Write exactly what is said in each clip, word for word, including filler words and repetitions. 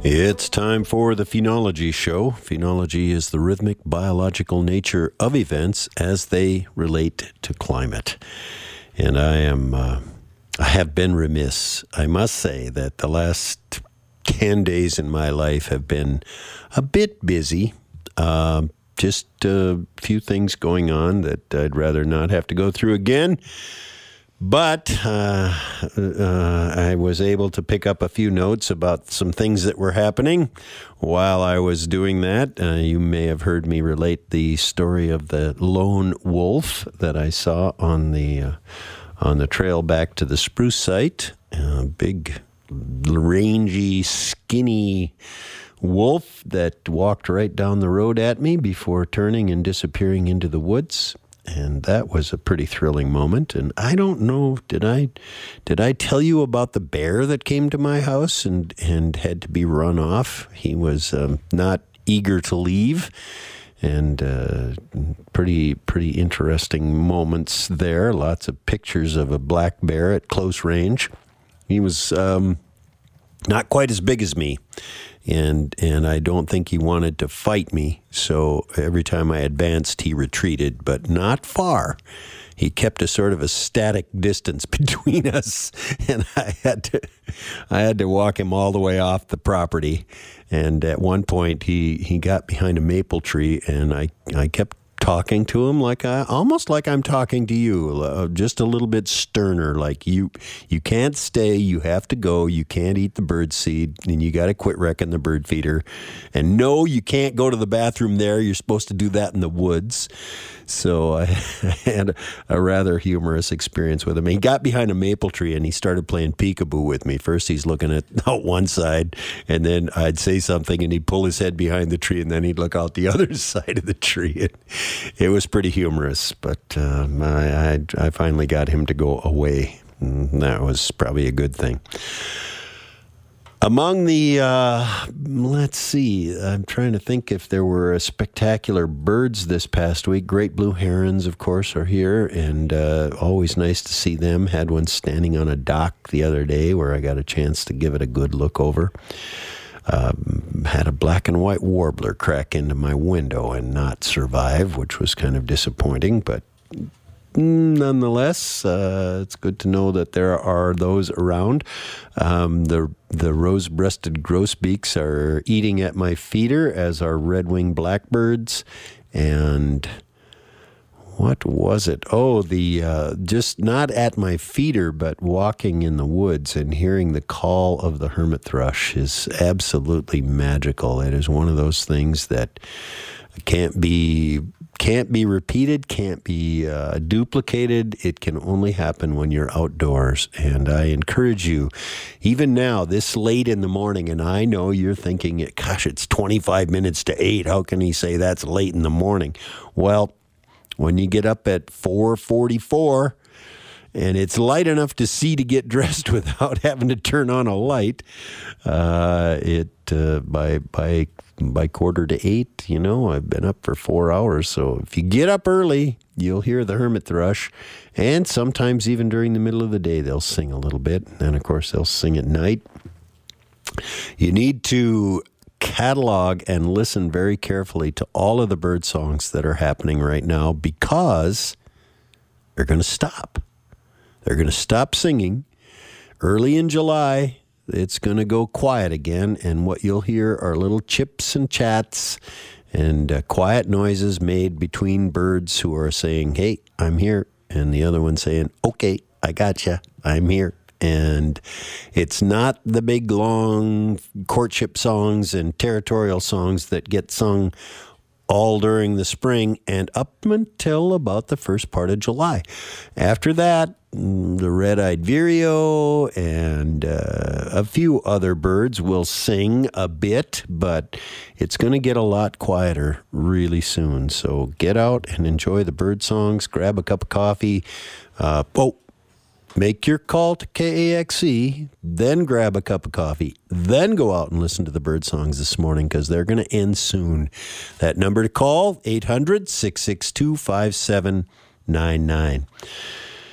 It's time for the Phenology Show. Phenology is the rhythmic biological nature of events as they relate to climate. And I am, uh, I have been remiss. I must say that the last ten days in my life have been a bit busy. Uh, just a few things going on that I'd rather not have to go through again. But uh, uh, I was able to pick up a few notes about some things that were happening while I was doing that. Uh, you may have heard me relate the story of the lone wolf that I saw on the uh, on the trail back to the spruce site. A big, rangy, skinny wolf that walked right down the road at me before turning and disappearing into the woods. And that was a pretty thrilling moment. And I don't know, did I did I tell you about the bear that came to my house and, and had to be run off? He was um, not eager to leave. And uh, pretty pretty interesting moments there. Lots of pictures of a black bear at close range. He was um, not quite as big as me. And and I don't think he wanted to fight me, so every time I advanced, he retreated, but not far. He kept a sort of a static distance between us, and I had to I had to walk him all the way off the property. And at one point, he, he got behind a maple tree, and I, I kept talking to him like I, almost like I'm talking to you, uh, just a little bit sterner, like you you can't stay, you have to go, you can't eat the bird seed, and you got to quit wrecking the bird feeder. And no, you can't go to the bathroom there, you're supposed to do that in the woods. So I had a rather humorous experience with him. He got behind a maple tree and he started playing peekaboo with me. First he's looking at out one side, and then I'd say something and he'd pull his head behind the tree, and then he'd look out the other side of the tree. It, it was pretty humorous, but um, I, I, I finally got him to go away. And that was probably a good thing. Among the, uh, let's see, I'm trying to think if there were spectacular birds this past week. Great blue herons, of course, are here, and uh, always nice to see them. Had one standing on a dock the other day where I got a chance to give it a good look over. Um, had a black and white warbler crack into my window and not survive, which was kind of disappointing, but nonetheless, uh, it's good to know that there are those around. Um, the the rose-breasted grosbeaks are eating at my feeder, as are red-winged blackbirds. And what was it? Oh, the uh, just not at my feeder, but walking in the woods and hearing the call of the hermit thrush is absolutely magical. It is one of those things that can't be can't be repeated, can't be uh, duplicated. It can only happen when you're outdoors. And I encourage you, even now, this late in the morning, and I know you're thinking, gosh, it's twenty-five minutes to eight. How can he say that's late in the morning? Well, when you get up at four forty-four and it's light enough to see to get dressed without having to turn on a light, uh, it uh, by by by quarter to eight, you know, I've been up for four hours. So if you get up early, you'll hear the hermit thrush, and sometimes even during the middle of the day, they'll sing a little bit. And of course, they'll sing at night. You need to catalog and listen very carefully to all of the bird songs that are happening right now, because they're going to stop. They're going to stop singing early in July. It's going to go quiet again, and what you'll hear are little chips and chats and uh, quiet noises made between birds who are saying, "Hey, I'm here," and the other one saying, "Okay, I got you. I'm here." And it's not the big, long courtship songs and territorial songs that get sung all during the spring and up until about the first part of July. After that, the red-eyed vireo and uh, a few other birds will sing a bit, but it's going to get a lot quieter really soon. So get out and enjoy the bird songs, grab a cup of coffee. Uh, oh, make your call to K A X E, then grab a cup of coffee, then go out and listen to the bird songs this morning, because they're going to end soon. That number to call, eight hundred, six six two, five seven nine nine.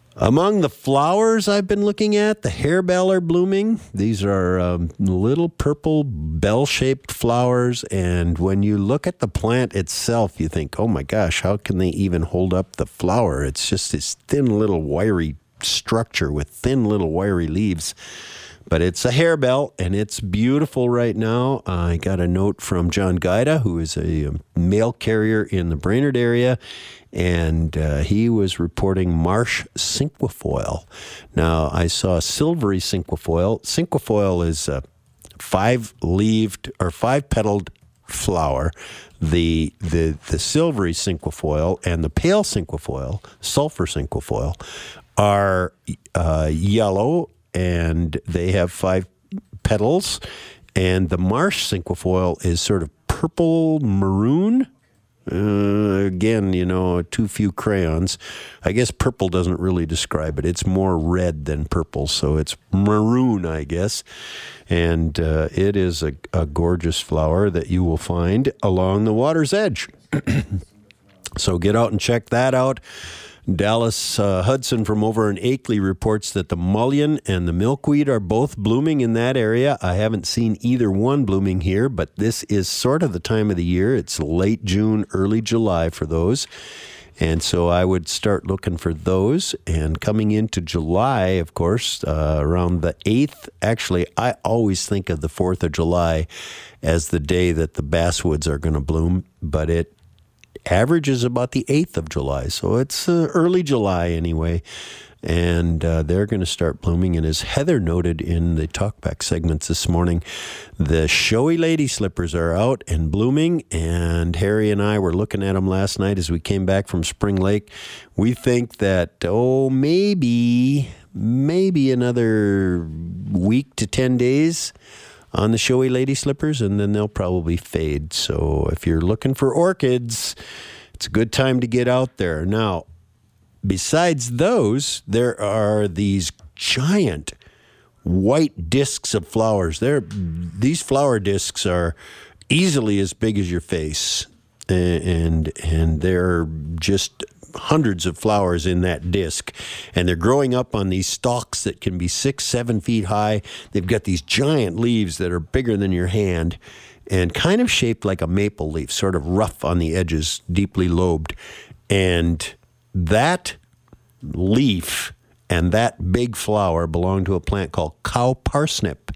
Among the flowers I've been looking at, the harebell are blooming. These are um, little purple bell-shaped flowers, and when you look at the plant itself, you think, oh my gosh, how can they even hold up the flower? It's just this thin little wiry structure with thin little wiry leaves. But it's a harebell, and it's beautiful right now. I got a note from John Gaida, who is a um, mail carrier in the Brainerd area, and uh, he was reporting marsh cinquefoil. Now, I saw silvery cinquefoil. Cinquefoil is a five-leaved or five-petaled flower. The the the silvery cinquefoil and the pale cinquefoil, sulfur cinquefoil, are uh, yellow, and they have five petals. And the marsh cinquefoil is sort of purple maroon. Uh, again, you know, too few crayons. I guess purple doesn't really describe it. It's more red than purple, so it's maroon, I guess. And uh, it is a, a gorgeous flower that you will find along the water's edge. So get out and check that out. Dallas uh, Hudson from over in Akeley reports that the mullein and the milkweed are both blooming in that area. I haven't seen either one blooming here, but this is sort of the time of the year. It's late June, early July for those. And so I would start looking for those. And coming into July, of course, uh, around the eighth, actually, I always think of the fourth of July as the day that the basswoods are going to bloom, but it averages about the eighth of July, so it's uh, early July anyway, and uh, they're going to start blooming. And as Heather noted in the talkback segments this morning, the showy lady slippers are out and blooming, and Harry and I were looking at them last night as we came back from Spring Lake. We think that, oh, maybe, maybe another week to ten days on the showy lady slippers, and then they'll probably fade. So if you're looking for orchids, it's a good time to get out there. Now, besides those, there are these giant white discs of flowers. They're, these flower discs are easily as big as your face, and and they're just hundreds of flowers in that disc, and they're growing up on these stalks that can be six, seven feet high. They've got these giant leaves that are bigger than your hand and kind of shaped like a maple leaf, sort of rough on the edges, deeply lobed. And that leaf and that big flower belong to a plant called cow parsnip.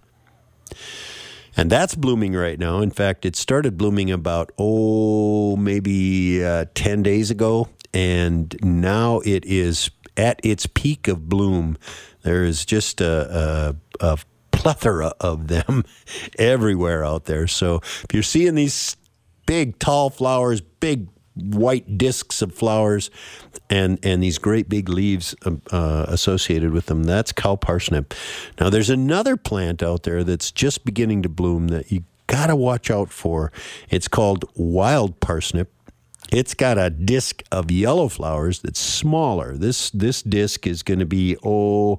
And that's blooming right now. In fact, it started blooming about, oh, maybe uh, ten days ago. And now it is at its peak of bloom. There is just a, a, a plethora of them everywhere out there. So if you're seeing these big, tall flowers, big white discs of flowers, and, and these great big leaves uh, associated with them, that's cow parsnip. Now, there's another plant out there that's just beginning to bloom that you got to watch out for. It's called wild parsnip. It's got a disc of yellow flowers that's smaller. This this disc is going to be, oh,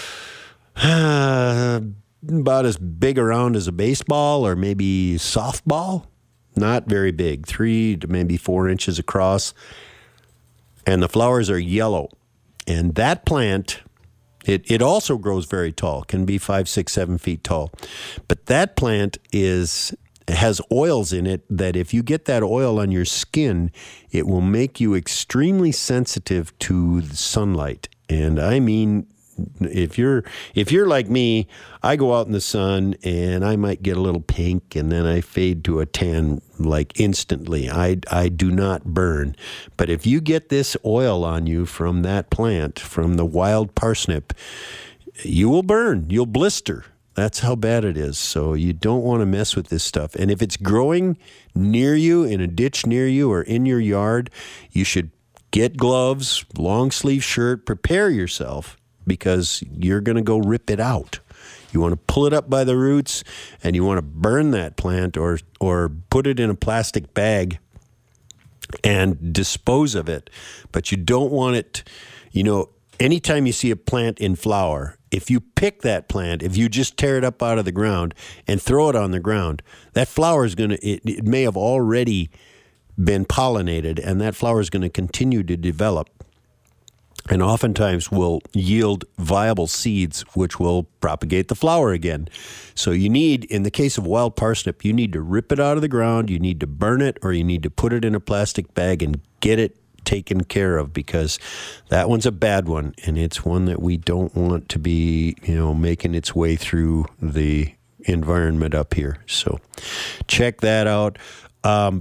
uh, about as big around as a baseball or maybe softball. Not very big, three to maybe four inches across. And the flowers are yellow. And that plant, it, it also grows very tall, can be five, six, seven feet tall. But that plant is... It has oils in it that if you get that oil on your skin, it will make you extremely sensitive to the sunlight. And I mean, if you're if you're like me, I go out in the sun and I might get a little pink and then I fade to a tan like instantly. I, I do not burn. But if you get this oil on you from that plant, from the wild parsnip, you will burn. You'll blister. That's how bad it is. So you don't want to mess with this stuff. And if it's growing near you, in a ditch near you, or in your yard, you should get gloves, long sleeve shirt, prepare yourself, because you're going to go rip it out. You want to pull it up by the roots, and you want to burn that plant or or put it in a plastic bag and dispose of it. But you don't want it, you know, anytime you see a plant in flower, if you pick that plant, if you just tear it up out of the ground and throw it on the ground, that flower is going to, it, it may have already been pollinated, and that flower is going to continue to develop. and oftentimes will yield viable seeds, which will propagate the flower again. So you need, in the case of wild parsnip, you need to rip it out of the ground, you need to burn it, or you need to put it in a plastic bag and get it taken care of, because that one's a bad one, and it's one that we don't want to be, you know, making its way through the environment up here. So check that out. Um,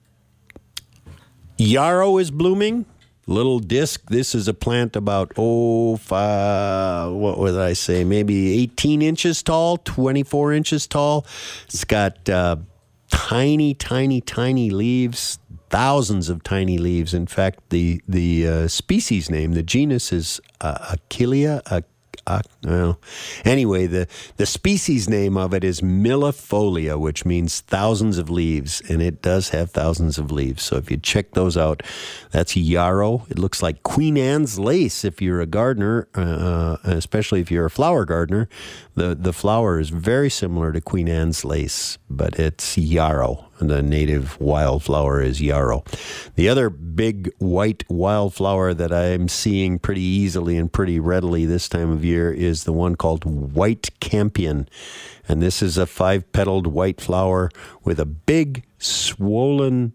yarrow is blooming. Little disc. This is a plant about, oh, five, what would I say, maybe eighteen inches tall, twenty-four inches tall. It's got uh, tiny, tiny, tiny leaves, thousands of tiny leaves. In fact, the the uh, species name, the genus is uh, Achillea. Uh, uh, well, anyway, the, the species name of it is millifolia, which means thousands of leaves, and it does have thousands of leaves. So if you check those out, that's yarrow. It looks like Queen Anne's lace if you're a gardener, uh, especially if you're a flower gardener. The, the flower is very similar to Queen Anne's lace, but it's yarrow. The native wildflower is yarrow. The other big white wildflower that I'm seeing pretty easily and pretty readily this time of year is the one called white campion. And this is a five-petaled white flower with a big swollen,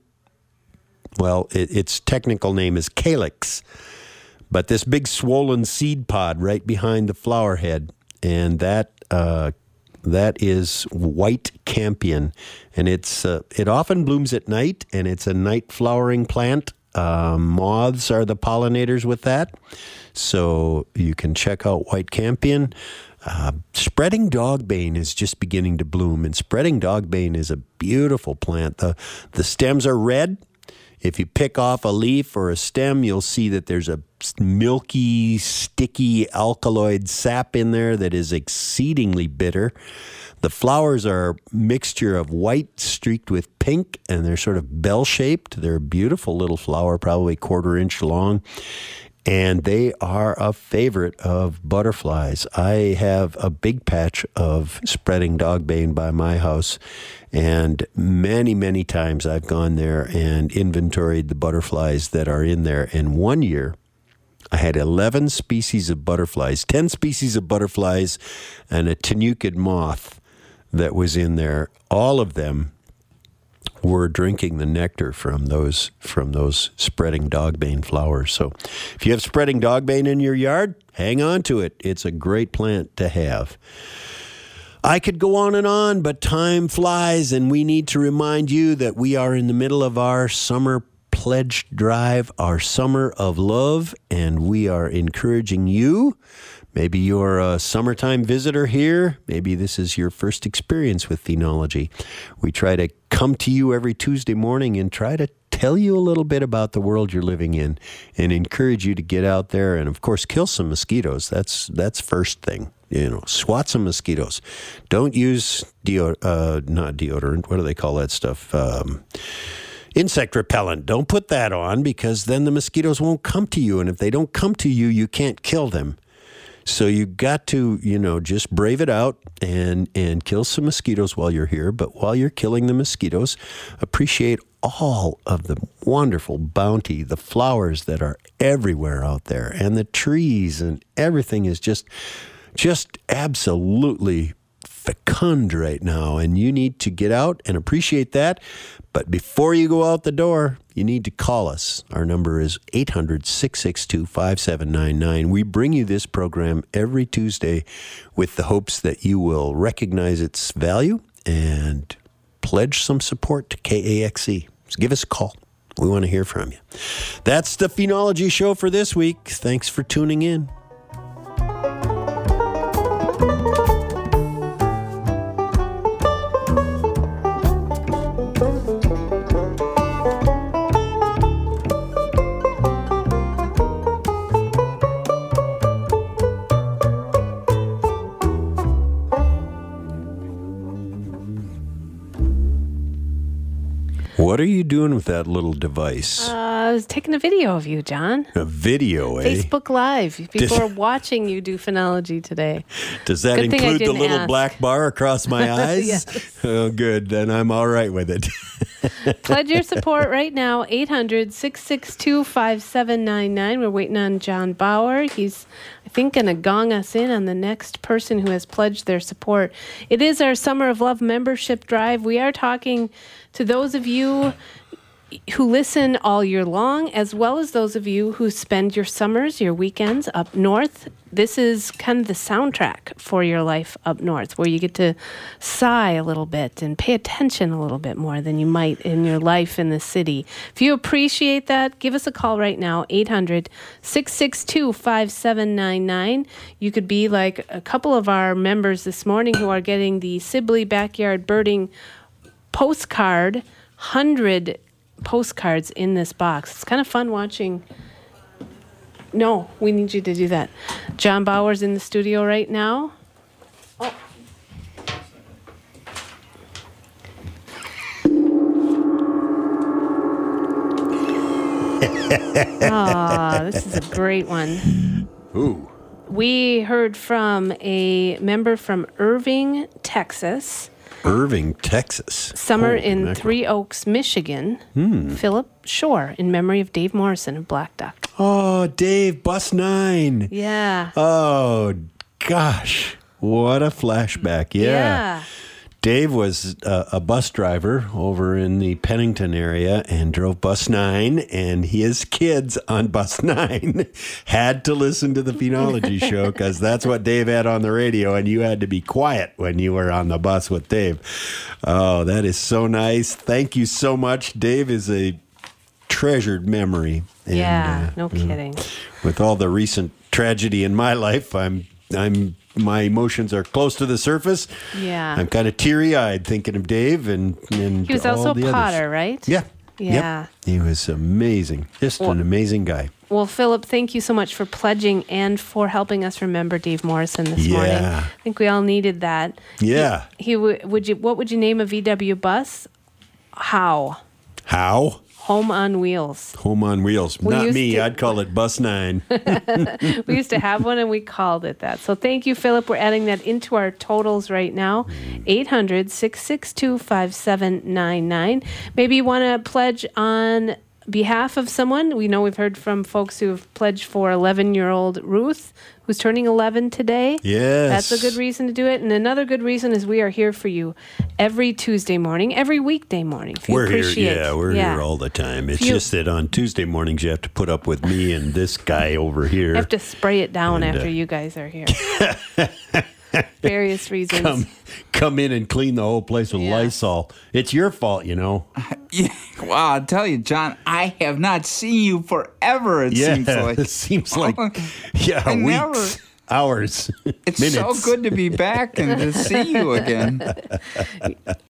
well, it, its technical name is calyx, but this big swollen seed pod right behind the flower head, and that uh, that is white campion, and it's uh, it often blooms at night, and it's a night flowering plant. Uh, moths are the pollinators with that, so you can check out white campion. Uh, spreading dogbane is just beginning to bloom, and spreading dogbane is a beautiful plant. The the stems are red. If you pick off a leaf or a stem, you'll see that there's a milky, sticky alkaloid sap in there that is exceedingly bitter. The flowers are a mixture of white streaked with pink, and they're sort of bell-shaped. They're a beautiful little flower, probably quarter inch long. And they are a favorite of butterflies. I have a big patch of spreading dogbane by my house, and many, many times I've gone there and inventoried the butterflies that are in there. And one year, I had eleven species of butterflies, ten species of butterflies, and a tenucid moth that was in there. All of them were drinking the nectar from those from those spreading dogbane flowers. So if you have spreading dogbane in your yard, hang on to it. It's a great plant to have. I could go on and on, but time flies, and we need to remind you that we are in the middle of our summer pledge drive, our summer of love, and we are encouraging you. Maybe you're a summertime visitor here. Maybe this is your first experience with Phenology. We try to come to you every Tuesday morning and try to tell you a little bit about the world you're living in and encourage you to get out there and, of course, kill some mosquitoes. That's that's first thing. You know, swat some mosquitoes. Don't use deo- uh, not deodorant. What do they call that stuff? Um, insect repellent. Don't put that on, because then the mosquitoes won't come to you. And if they don't come to you, you can't kill them. So you got to, you know, just brave it out and, and kill some mosquitoes while you're here. But while you're killing the mosquitoes, appreciate all of the wonderful bounty, the flowers that are everywhere out there, and the trees, and everything is just, just absolutely fecund right now. And you need to get out and appreciate that. But before you go out the door, you need to call us. Our number is eight hundred, six six two, five seven nine nine. We bring you this program every Tuesday with the hopes that you will recognize its value and pledge some support to K A X E. So give us a call. We want to hear from you. That's the Phenology Show for this week. Thanks for tuning in. What are you doing with that little device? Uh, I was taking a video of you, John. A video, eh? Facebook Live. People are watching you do Phenology today. Does that Good include the little ask. black bar across my eyes? Yes. Oh, good. Then I'm all right with it. Pledge your support right now, eight hundred, six six two, five seven nine nine. We're waiting on John Bauer. He's, I think, going to gong us in on the next person who has pledged their support. It is our Summer of Love membership drive. We are talking to those of you who listen all year long, as well as those of you who spend your summers, your weekends up north. This is kind of the soundtrack for your life up north, where you get to sigh a little bit and pay attention a little bit more than you might in your life in the city. If you appreciate that, give us a call right now, eight hundred, six six two, five seven nine nine. You could be like a couple of our members this morning who are getting the Sibley Backyard Birding postcard, one hundred postcards in this box. It's kind of fun watching. No, we need you to do that. John Bauer's in the studio right now. Oh. Ah, this is a great one. Ooh. We heard from a member from Irving, Texas. Irving, Texas. Summer Holy in mackerel. Three Oaks, Michigan. Hmm. Philip Shore, in memory of Dave Morrison of Black Duck. Oh, Dave, Bus nine. Yeah. Oh, gosh. What a flashback. Yeah. Yeah. Dave was a, a bus driver over in the Pennington area and drove Bus nine, and his kids on Bus nine had to listen to the Phenology show because that's what Dave had on the radio, and you had to be quiet when you were on the bus with Dave. Oh, that is so nice. Thank you so much. Dave is a treasured memory. And, yeah, uh, no kidding. With all the recent tragedy in my life, I'm I'm my emotions are close to the surface. Yeah. I'm kind of teary-eyed thinking of Dave and, and He was all also a the potter, others. right? Yeah. Yeah. Yep. He was amazing. Just Well- an amazing guy. Well, Philip, thank you so much for pledging and for helping us remember Dave Morrison this Yeah. morning. I think we all needed that. Yeah. He, he w- would you what would you name a V W bus? How? How? Home on Wheels. Home on Wheels. We Not used me. to- I'd call it Bus nine. We used to have one and we called it that. So thank you, Philip. We're adding that into our totals right now. eight hundred, six six two, five seven nine nine. Maybe you want to pledge on behalf of someone. We know we've heard from folks who have pledged for eleven-year-old Ruth, who's turning eleven today. Yes. That's a good reason to do it. And another good reason is we are here for you every Tuesday morning, every weekday morning. If you We're here. appreciate- Yeah, we're yeah. here all the time. It's you- just that on Tuesday mornings you have to put up with me and this guy over here. I have to spray it down And, after uh, you guys are here. Various reasons. come, come in and clean the whole place with Yeah. Lysol. It's your fault, you know. Yeah, well, I'll tell you, John, I have not seen you forever, it Yeah, seems like. it seems like yeah, I weeks, never- hours, It's minutes. so good to be back and to see you again.